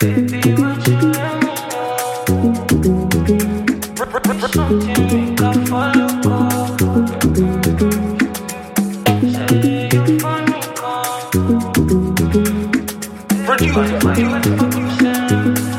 Baby, would you let me know? Something make I follow go. Say you funny come. Produce for you at the fuck you send.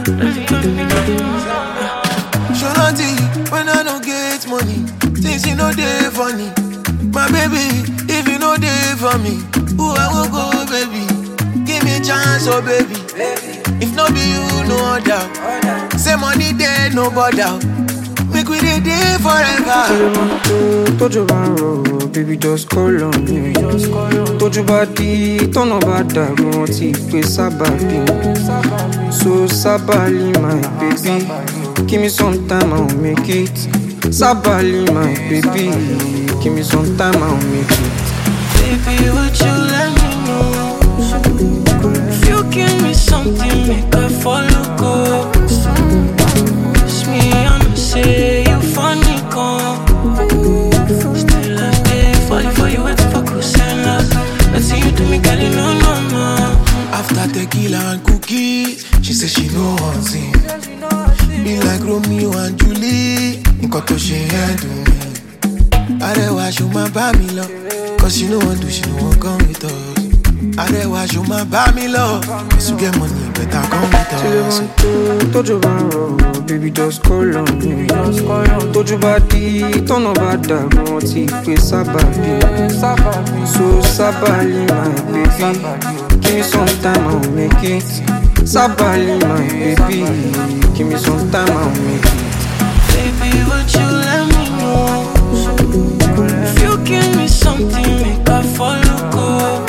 Shorty, when I don't get money, things you know they funny. My baby, if you know they for me, who I will go, baby? Give me a chance, oh baby. If not be you, no doubt. Say money there, no bother. Make we dey there forever. Told you about road, baby, just call on me. Told you about the turn about that, want to play sabali. So sabali, my baby. Give me some time, I'll make it. Sabali, my baby. Give me some time, I'll make it. Baby, would you let me know? If you give me something, make I follow go. It's me, I'ma say you funny come. Still I stay falling for you, what the fuck who's saying love? Let's see you do me, girl, you know no more. After tequila and cookies, she said she know one thing. Be like Romeo and Julie, nǹkan tó ṣe yẹn dùn mí. Arẹwà ṣo máa bá mi lọ, cause she no wan do, she no wan come with us. Arẹwà ṣo máa bá mi lọ, cause you get money, better come with us. Told you about road, baby, just call on me. Told you about the turn about that, want to play sabali. So sabali, my baby. Give me some time, I'll make it. Sabali, my baby. Give me some time, I'll make it. Baby, would you let me know? If you give me something, make I follow go.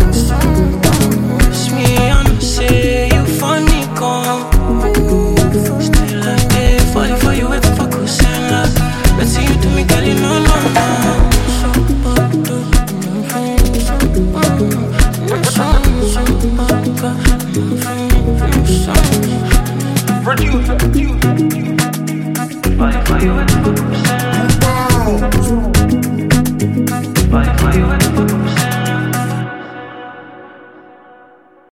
It's me, I'ma say you funny come. Still I stay falling for you, what the fuck who's saying love? Let's see you do me, girl, you know no more. Produce. Falling for you, what the fuck